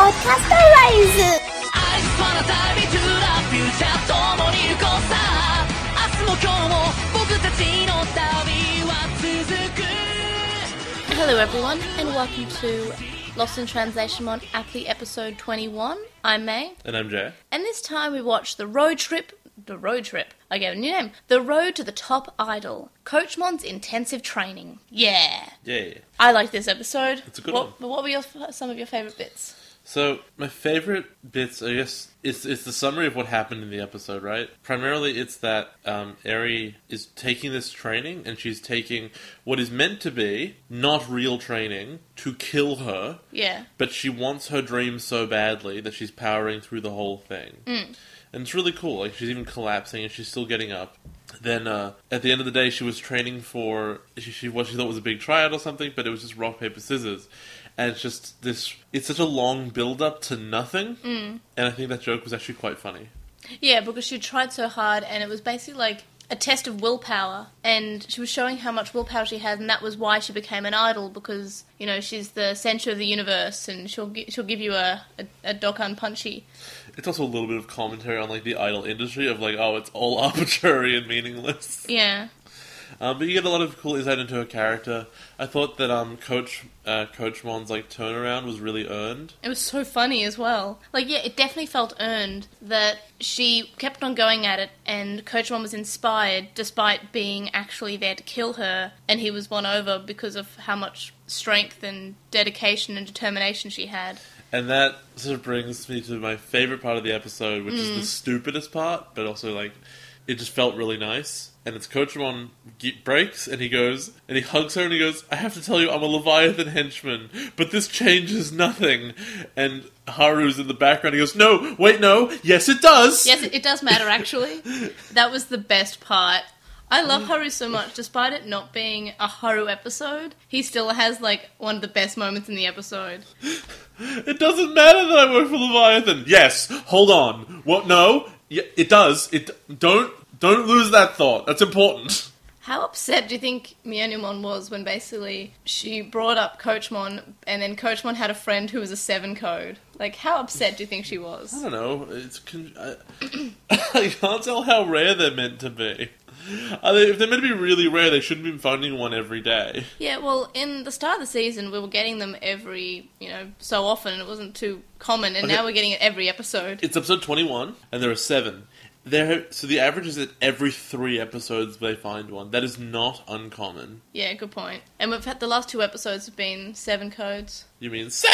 Podcast Arise! 愛しそうな旅 to the future 共に行こうさ明日も今日も僕たちの旅は続く Hello everyone and welcome to Lost in Translation on Aptly episode 21. I'm May. And I'm Jay. And this time we watched The Road Trip, I gave it a new name, The Road to the Top Idol, Coachmon's Intensive Training. Yeah. Yeah. I like this episode. It's a good one. What were some of your favourite bits? So, my favourite bits, I guess, it's the summary of what happened in the episode, right? Primarily, it's that Eri is taking this training, and she's taking what is meant to be not real training to kill her. Yeah. But she wants her dream so badly that she's powering through the whole thing. Mm. And it's really cool. Like, she's even collapsing, and she's still getting up. Then, at the end of the day, she was training for what she thought was a big tryout or something, but it was just rock, paper, scissors. And it's just this... It's such a long build-up to nothing. Mm. And I think that joke was actually quite funny. Yeah, because she tried so hard, and it was basically like a test of willpower. And she was showing how much willpower she had, and that was why she became an idol, because, you know, she's the centre of the universe, and she'll give you a Dokkan Punchy. It's also a little bit of commentary on, like, the idol industry of, like, oh, it's all arbitrary and meaningless. Yeah. But you get a lot of cool insight into her character. I thought that Coachmon's like turnaround was really earned. It was so funny as well. Like, yeah, it definitely felt earned that she kept on going at it, and Coachmon was inspired despite being actually there to kill her, and he was won over because of how much strength and dedication and determination she had. And that sort of brings me to my favourite part of the episode, which is the stupidest part, but also, like, it just felt really nice. And it's Coachmon breaks, and he goes, and he hugs her, and he goes, I have to tell you, I'm a Leviathan henchman, but this changes nothing. And Haru's in the background, he goes, no, wait, no, yes it does! Yes, it does matter, actually. That was the best part. I love Haru so much, despite it not being a Haru episode, he still has, like, one of the best moments in the episode. It doesn't matter that I work for Leviathan! Yes, hold on. What, no? Yeah, it does. Don't lose that thought. That's important. How upset do you think Myeonimon was when basically she brought up Coachmon and then Coachmon had a friend who was a 7 code? Like, how upset do you think she was? I don't know. I can't tell how rare they're meant to be. If they're meant to be really rare, they shouldn't be finding one every day. Yeah, well, in the start of the season, we were getting them every, so often, and it wasn't too common, and now we're getting it every episode. It's episode 21, and there are 7. So the average is that every 3 episodes they find one. That is not uncommon. Yeah, good point. And we've had the last 2 episodes have been 7 codes. You mean 7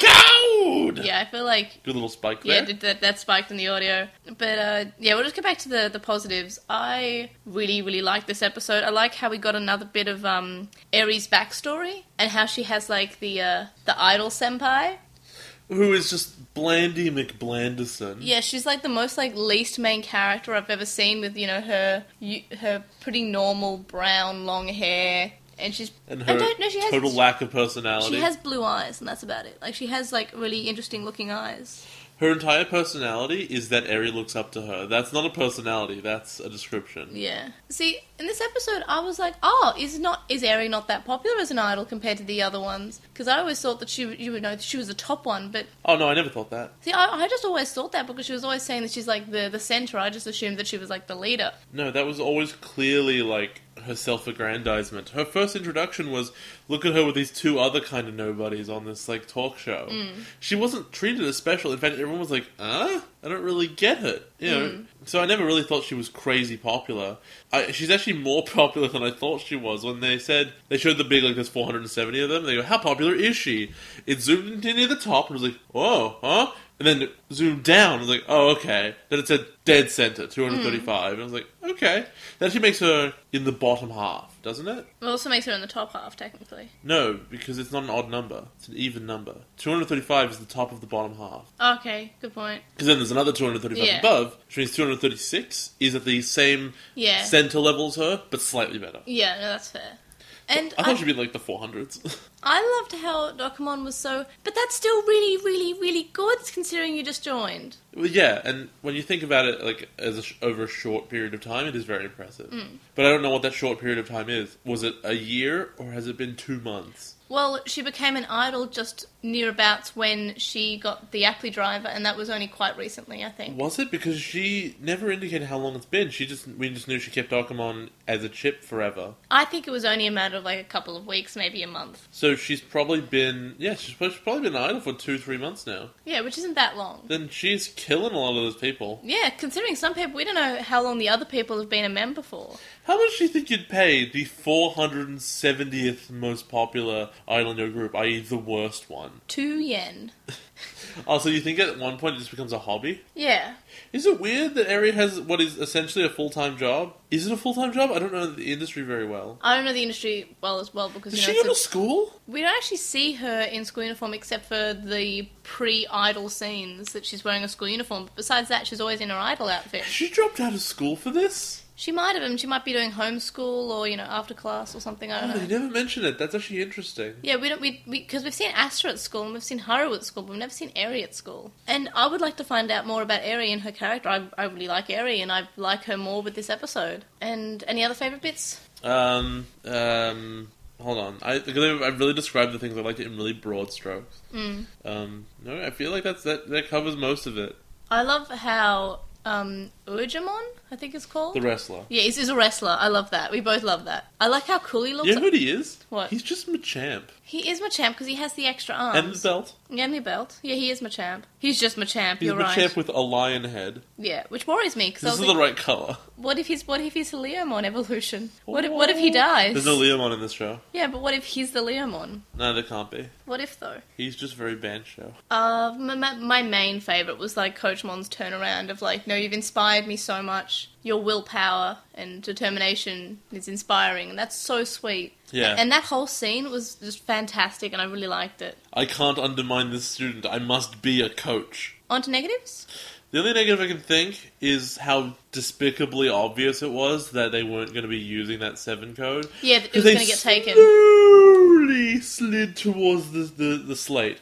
code? Yeah, I feel like... Good little spike there. Yeah, that spiked in the audio. But, we'll just get back to the positives. I really, really like this episode. I like how we got another bit of Eri's backstory, and how she has, like, the idol senpai. Who is just Blandy McBlanderson. Yeah, she's like the most like least main character I've ever seen with, her pretty normal brown long hair. And she has total lack of personality. She has blue eyes, and that's about it. Like, she has like really interesting looking eyes. Her entire personality is that Eri looks up to her. That's not a personality, that's a description. Yeah. See, in this episode, I was like, is Eri not that popular as an idol compared to the other ones? Because I always thought that she was the top one, but... Oh, no, I never thought that. See, I just always thought that because she was always saying that she's like the centre. I just assumed that she was like the leader. No, that was always clearly like her self-aggrandizement. Her first introduction was, look at her with these 2 other kind of nobodies on this, like, talk show. Mm. She wasn't treated as special. In fact, everyone was like, I don't really get it. So I never really thought she was crazy popular. She's actually more popular than I thought she was. When they showed the big, like, there's 470 of them, they go, how popular is she? It zoomed in near the top, and I was like, whoa, huh? And then it zoomed down, I was like, oh, okay. Then it said dead center, 235. And I was like, okay. That actually makes her in the bottom half, doesn't it? It also makes her in the top half, technically. No, because it's not an odd number. It's an even number. 235 is the top of the bottom half. Okay, good point. Because then there's another 235 above, which means 236 is at the same center level as her, but slightly better. Yeah, no, that's fair. And I thought she'd be like the 400s. I loved how Dokkamon was so... But that's still really, really, really good, considering you just joined. Well, yeah, and when you think about it, like over a short period of time, it is very impressive. But I don't know what that short period of time is. Was it a year, or has it been 2 months? Well, she became an idol just nearabouts when she got the Aptly driver, and that was only quite recently, I think. Was it? Because she never indicated how long it's been. We just knew she kept Agumon as a chip forever. I think it was only a matter of like a couple of weeks, maybe a month. So she's probably been she's probably been an idol for 2-3 months now. Yeah, which isn't that long. Then she's killing a lot of those people. Yeah, considering some people, we don't know how long the other people have been a member for. How much do you think you'd pay the 470th most popular idol in your group, i.e. the worst one? 2 yen. Oh, so you think at one point it just becomes a hobby? Yeah. Is it weird that Eri has what is essentially a full-time job? Is it a full-time job? I don't know the industry very well. I don't know the industry well as well because Does she go to school? We don't actually see her in school uniform except for the pre-idol scenes that she's wearing a school uniform. But besides that, she's always in her idol outfit. She dropped out of school for this? She might have, and she might be doing homeschool or, after class or something, I don't know. They never mention it. That's actually interesting. Yeah, because we've seen Astra at school and we've seen Haru at school, but we've never seen Eri at school. And I would like to find out more about Eri and her character. I really like Eri, and I like her more with this episode. And any other favourite bits? Hold on. I've really described the things I liked in really broad strokes. No, I feel like that covers most of it. I love how Ujamon, I think it's called. The wrestler. Yeah, he's a wrestler. I love that. We both love that. I like how cool he looks. You know what he is? What? He's just Machamp. He is Machamp because he has the extra arms. And the belt. Yeah, and the belt. Yeah, he is Machamp. He's just Machamp, He's you're right. Machamp with a lion head. Yeah, which worries me. Cause This is the right colour. What if he's a Leomon evolution? What if he dies? There's no Leomon in this show. Yeah, but what if he's the Leomon? No, there can't be. What if, though? He's just very Bancho. My main favourite was, Coachmon's turnaround of, no, you've inspired me so much. Your willpower and determination is inspiring, and that's so sweet. Yeah. And that whole scene was just fantastic, and I really liked it. I can't undermine this student. I must be a coach. On to negatives? The only negative I can think is how despicably obvious it was that they weren't going to be using that 7 code. Yeah, it was going to get taken. Slowly slid towards the slate.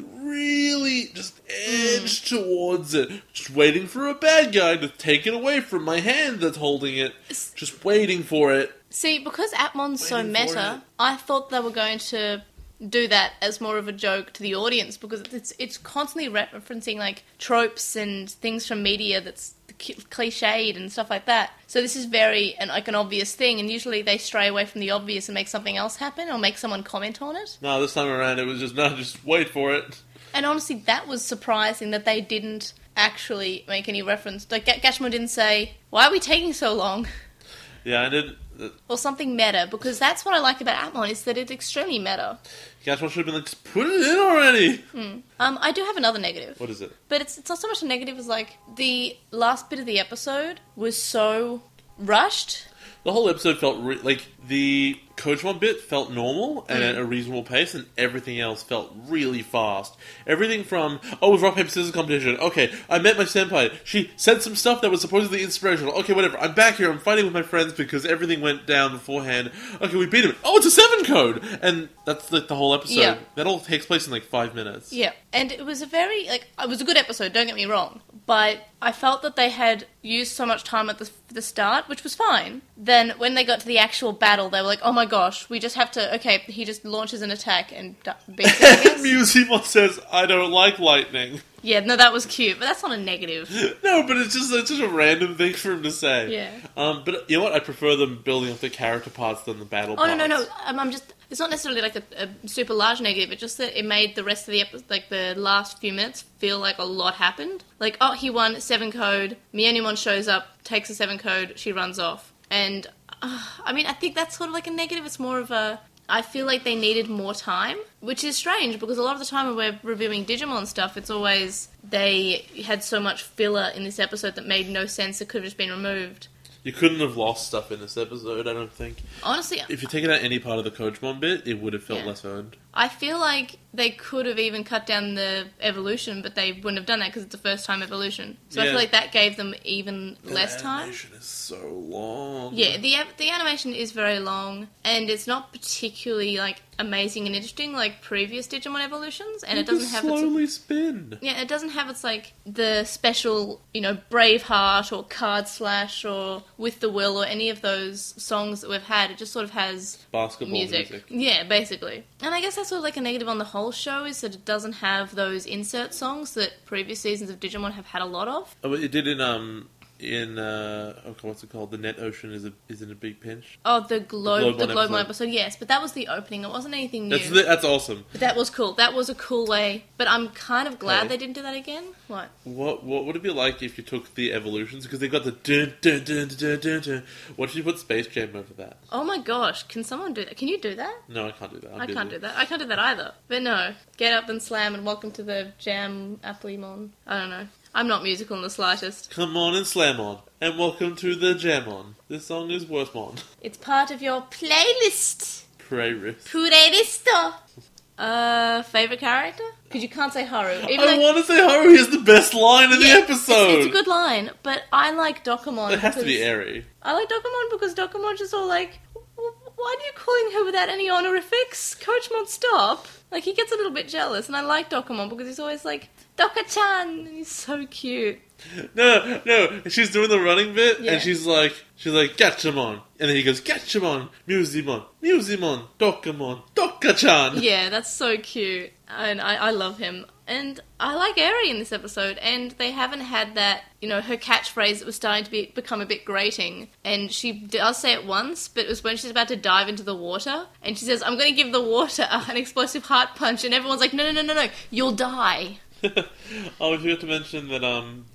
Really just edged towards it. Just waiting for a bad guy to take it away from my hand that's holding it. Just waiting for it. See, because Atmon's so Waiting for meta, it. I thought they were going to do that as more of a joke to the audience because it's constantly referencing tropes and things from media that's cliched and stuff like that. So this is very an obvious thing, and usually they stray away from the obvious and make something else happen or make someone comment on it. No, this time around it was just wait for it. And honestly, that was surprising that they didn't actually make any reference. Gashmo didn't say, "Why are we taking so long?" Yeah, I did. Or something meta, because that's what I like about Atmon, is that it's extremely meta. Gashmo should have been like, just put it in already. I do have another negative. What is it? But it's not so much a negative as the last bit of the episode was so rushed. The whole episode felt the Coachmon bit felt normal and at a reasonable pace, and everything else felt really fast. Everything from, it was rock, paper, scissors competition. Okay, I met my senpai. She said some stuff that was supposedly inspirational. Okay, whatever. I'm back here. I'm fighting with my friends because everything went down beforehand. Okay, we beat him. Oh, it's a 7 code! And that's the whole episode. Yeah. That all takes place in 5 minutes. Yeah, and it was a very, it was a good episode, don't get me wrong. But I felt that they had used so much time at the start, which was fine. Then when they got to the actual battle, they were like, oh my gosh, we just have to, okay, he just launches an attack and beats it, I guess. Musimon says, I don't like lightning. Yeah, no, that was cute, but that's not a negative. No, but it's just a random thing for him to say. Yeah. But you know what? I prefer them building up the character parts than the battle parts. No. I'm just... It's not necessarily a super large negative, it's just that it made the rest of the episode, the last few minutes, feel like a lot happened. He won 7 code, Mionimon shows up, takes a 7 code, she runs off. And, I think that's sort of a negative. It's more of a... I feel like they needed more time, which is strange, because a lot of the time when we're reviewing Digimon stuff, it's always they had so much filler in this episode that made no sense, it could have just been removed. You couldn't have lost stuff in this episode, I don't think. Honestly... If you taken out any part of the Coachmon bit, it would have felt less earned. I feel like they could have even cut down the evolution, but they wouldn't have done that because it's the first time evolution. So I Yeah. feel like that gave them even The less time. animation is so long. Yeah, the animation is very long, and it's not particularly like amazing and interesting like previous Digimon evolutions, and it doesn't have its slowly spin. yeah, it doesn't have its like the special, Braveheart or Card Slash or With the Will or any of those songs that we've had. It just sort of has Basketball music. Yeah, basically. And I guess that's sort of like a negative on the whole show is that it doesn't have those insert songs that previous seasons of Digimon have had a lot of. Oh, but it did what's it called? The Net Ocean is in a big pinch. Oh, the Globe episode. episode, yes, but that was the opening. It wasn't anything new. That's awesome. But that was cool. That was a cool way. But I'm kind of glad Hey. they didn't do that again. What? What would it be like if you took the evolutions because they got the dun dun dun dun dun dun? What if you put Space Jam over that? Oh my gosh, can someone do that? Can you do that? No, I can't do that. I can't do that. I can't do that either. But no, get up and slam and welcome to the Jam Applemon. I don't know. I'm not musical in the slightest. Come on and slam on, and welcome to the Jam On. This song is worth on. It's part of your playlist. Prairist. Playlist. Favorite character? Because you can't say Haru. I want to say Haru. He has the best line in the episode. It's a good line, but I like Dokomon. It has to be because- Eri. I like Dokomon because Dokomon's just all like, why are you calling her without any honorifics? Coachmon, stop. Like, he gets a little bit jealous, and I like Dokomon because he's always like, Doka-chan! And he's so cute. No. She's doing the running bit, Yeah. and she's like, Gatchamon. And then he goes, Gatchamon, Musimon, Dokamon, Doka-chan. Yeah, that's so cute. And I love him. And I like Eri in this episode, and they haven't had that, her catchphrase that was starting to become a bit grating. And she does say it once, but it was when she's about to dive into the water, and she says, I'm going to give the water an explosive heart punch, and everyone's like, no, you'll die. Oh, I forgot to mention that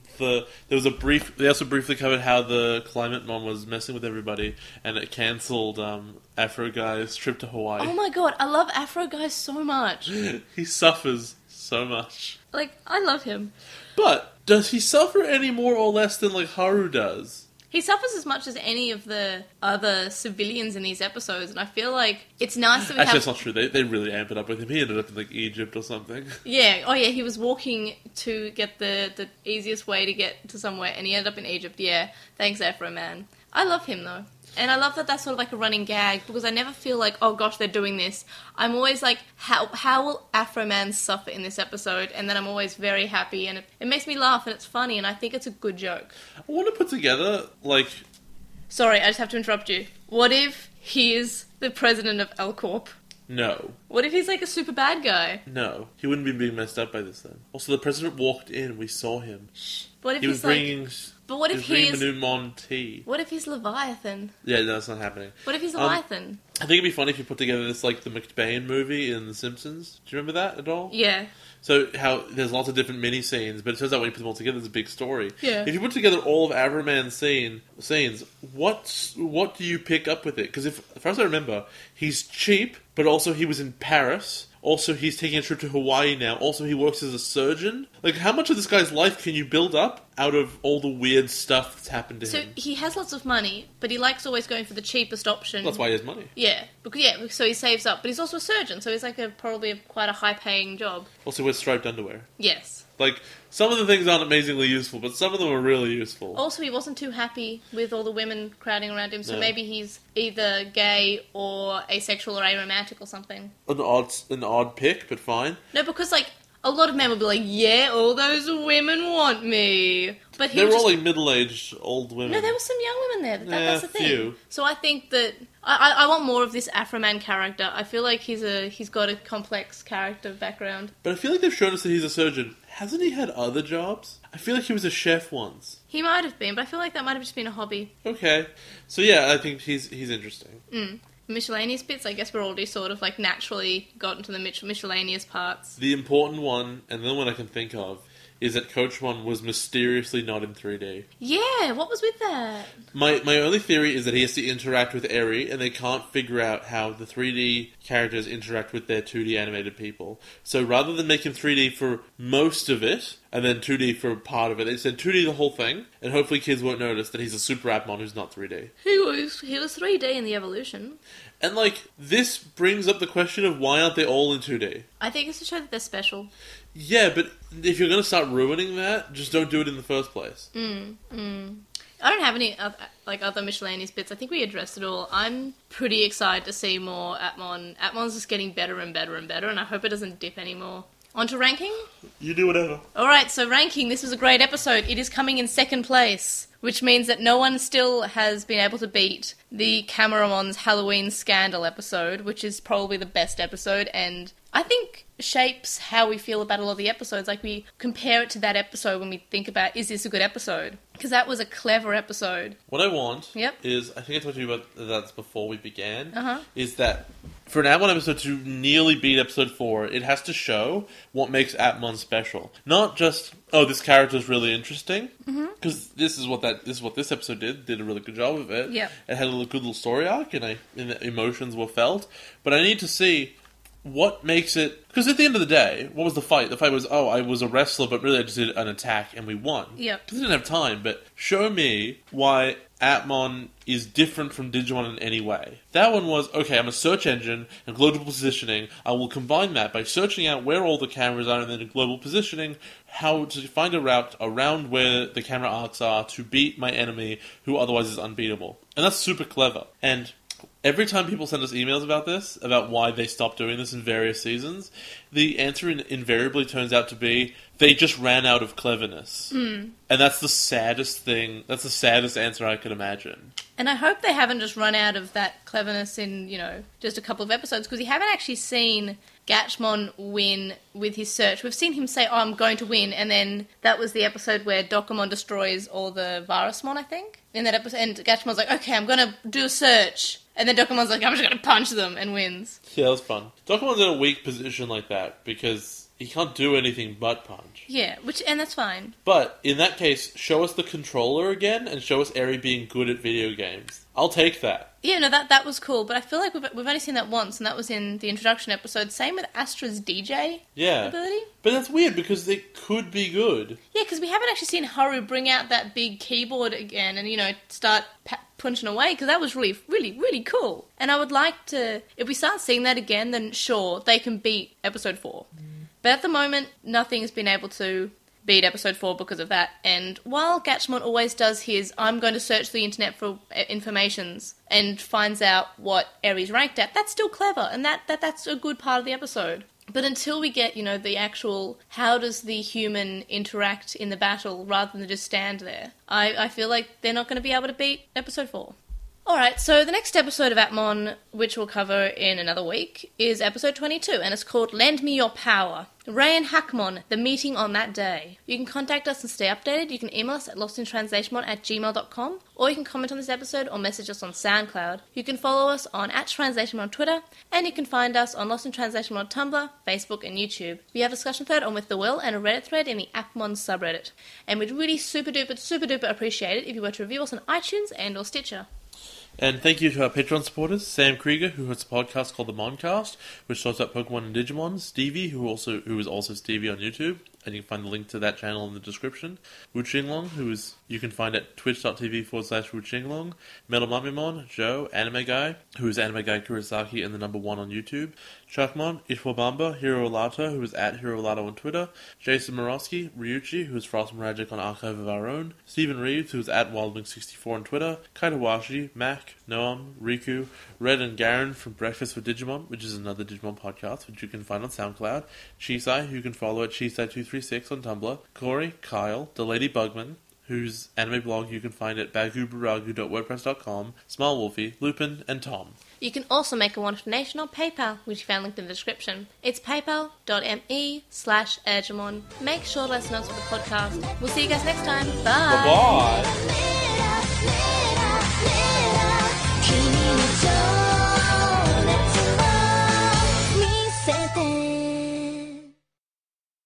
there was they also briefly covered how the Climate Mon was messing with everybody, and it cancelled Afro Guy's trip to Hawaii. Oh my god, I love Afro Guy so much. He suffers so much. Like, I love him. But does he suffer any more or less than like Haru does? He suffers as much as any of the other civilians in these episodes, and I feel like it's nice that we Actually, have... that's not true. They really amped it up with him. He ended up in like Egypt or something. Yeah, oh yeah, he was walking to get the easiest way to get to somewhere, and he ended up in Egypt. Yeah, thanks Afro Man. I love him though. And I love that that's sort of like a running gag, because I never feel like, oh gosh, they're doing this. I'm always like, how will Afro Man suffer in this episode? And then I'm always very happy, and it makes me laugh, and it's funny, and I think it's a good joke. I want to put together like... Sorry, I just have to interrupt you. What if he is the president of L Corp? No. What if he's like a super bad guy? No. He wouldn't be being messed up by this then. Also, the president walked in. We saw him. What if He was he's like... bringing... But what if he is... Manumon tea. What if he's Leviathan? Yeah, no, that's not happening. What if he's Leviathan? I think it'd be funny if you put together this, like, the McBain movie in The Simpsons. Do you remember that at all? Yeah. So, how there's lots of different mini-scenes, but it turns out when you put them all together, there's a big story. Yeah. If you put together all of Avraman's scenes, what do you pick up with it? Because as far as I remember, he's cheap, but also he was in Paris. Also, he's taking a trip to Hawaii now. Also, he works as a surgeon. Like, how much of this guy's life can you build up out of all the weird stuff that's happened to So him? he has lots of money, but he likes always going for the cheapest option. That's why he has money. Yeah, so he saves up, but he's also a surgeon, so he's like quite a high-paying job. Also, wears striped underwear. Yes. Like, some of the things aren't amazingly useful, but some of them are really useful. Also, he wasn't too happy with all the women crowding around him, so No. maybe he's either gay or asexual or aromantic or something. An odd pick, but fine. No, because like a lot of men would be like, "Yeah, all those women want me," but he They were was all just... like middle-aged old women. No, there were some young women there. That's the thing. few. So I think that I want more of this Afro-Man character. I feel like he's got a complex character background. But I feel like they've shown us that he's a surgeon. Hasn't he had other jobs? I feel like he was a chef once. He might have been, but I feel like that might have just been a hobby. Okay. So yeah, I think he's interesting. Miscellaneous bits, I guess we're already sort of like naturally gotten to the miscellaneous parts. The important one, and the only one I can think of, is that Coachmon was mysteriously not in 3D. Yeah, what was with that? My only theory is that he has to interact with Eri, and they can't figure out how the 3D characters interact with their 2D animated people. So rather than make him 3D for most of it, and then 2D for part of it. They said 2D the whole thing, and hopefully kids won't notice that he's a Super Atmon who's not 3D. He was 3D in the Evolution. And, like, this brings up the question of why aren't they all in 2D? I think it's to show that they're special. Yeah, but if you're going to start ruining that, just don't do it in the first place. I don't have any other miscellaneous bits. I think we addressed it all. I'm pretty excited to see more Atmon. Atmon's just getting better and better and better, and I hope it doesn't dip anymore. On to ranking? You do whatever. Alright, so ranking. This was a great episode. It is coming in second place, which means that no one still has been able to beat the Cameramon's Halloween Scandal episode, which is probably the best episode, and I think shapes how we feel about all of the episodes. Like, we compare it to that episode when we think about, is this a good episode? Because that was a clever episode. What I want is, I think I talked to you about that before we began, is that for an Atmon episode to nearly beat episode 4, it has to show what makes Atmon special. Not just, oh, this character's really interesting, because this is what this episode did a really good job of it. Yep. It had a good little story arc, and the emotions were felt. But I need to see what makes it... Because at the end of the day, what was the fight? The fight was, oh, I was a wrestler, but really I just did an attack and we won. Yep. Because I didn't have time, but show me why Atmon is different from Digimon in any way. That one was, okay, I'm a search engine and global positioning. I will combine that by searching out where all the cameras are and then in global positioning, how to find a route around where the camera arcs are to beat my enemy who otherwise is unbeatable. And that's super clever. And every time people send us emails about this, about why they stopped doing this in various seasons, the answer invariably turns out to be, they just ran out of cleverness. And that's the saddest thing, that's the saddest answer I could imagine. And I hope they haven't just run out of that cleverness in, just a couple of episodes, because we haven't actually seen Gatchmon win with his search. We've seen him say, oh, I'm going to win, and then that was the episode where Dokomon destroys all the Varusmon, I think. In that episode, and Gatchmon's like, okay, I'm going to do a search. And then Dokomon's like, I'm just going to punch them, and wins. Yeah, that was fun. Dokomon's in a weak position like that, because he can't do anything but punch. Yeah, and that's fine. But, in that case, show us the controller again, and show us Eri being good at video games. I'll take that. Yeah, no, that was cool, but I feel like we've only seen that once, and that was in the introduction episode. Same with Astra's DJ ability. But that's weird, because they could be good. Yeah, because we haven't actually seen Haru bring out that big keyboard again and, start punching away, because that was really, really, really cool. And I would like to, if we start seeing that again, then sure, they can beat episode 4. But at the moment, nothing has been able to beat episode 4 because of that. And while Gatchmon always does his, I'm going to search the internet for informations and finds out what Eri's ranked at, that's still clever, and that's a good part of the episode. But until we get, the actual, how does the human interact in the battle rather than just stand there, I feel like they're not going to be able to beat episode 4. Alright, so the next episode of Atmon, which we'll cover in another week, is episode 22, and it's called Lend Me Your Power. Ray and Hackmon, the meeting on that day. You can contact us and stay updated. You can email us at lostintranslationmon@gmail.com, or you can comment on this episode or message us on SoundCloud. You can follow us on @translationmon on Twitter, and you can find us on Lost in Translation on Tumblr, Facebook, and YouTube. We have a discussion thread on With the Will and a Reddit thread in the Atmon subreddit. And we'd really super duper appreciate it if you were to review us on iTunes and or Stitcher. And thank you to our Patreon supporters, Sam Krieger, who has a podcast called The Moncast, which talks about Pokemon and Digimon, Stevie, who is also Stevie on YouTube, and you can find the link to that channel in the description, Wu Xinglong, you can find at twitch.tv/Wu Xinglong, Metal Mamimon, Joe, Anime Guy, who is Anime Guy Kurosaki and the number 1 on YouTube, Chuckmon, Ishwabamba, Hiro Olato, who is at Hiro Olato on Twitter, Jason Morosky, Ryuchi, who is Frost Magic on Archive of Our Own, Stephen Reeves, who is at Wildwing64 on Twitter, Kaitawashi, Mac, Noam, Riku, Red and Garen from Breakfast for Digimon, which is another Digimon podcast, which you can find on SoundCloud, Chisai, who you can follow at Chisai236 on Tumblr, Corey, Kyle, The Lady Bugman, whose anime blog you can find at bagubaragu.wordpress.com, Small Wolfie, Lupin, and Tom. You can also make a one-off donation on PayPal, which you found linked in the description. It's paypal.me/Ergemon. Make sure to let us know for the podcast. We'll see you guys next time. Bye! Bye-bye!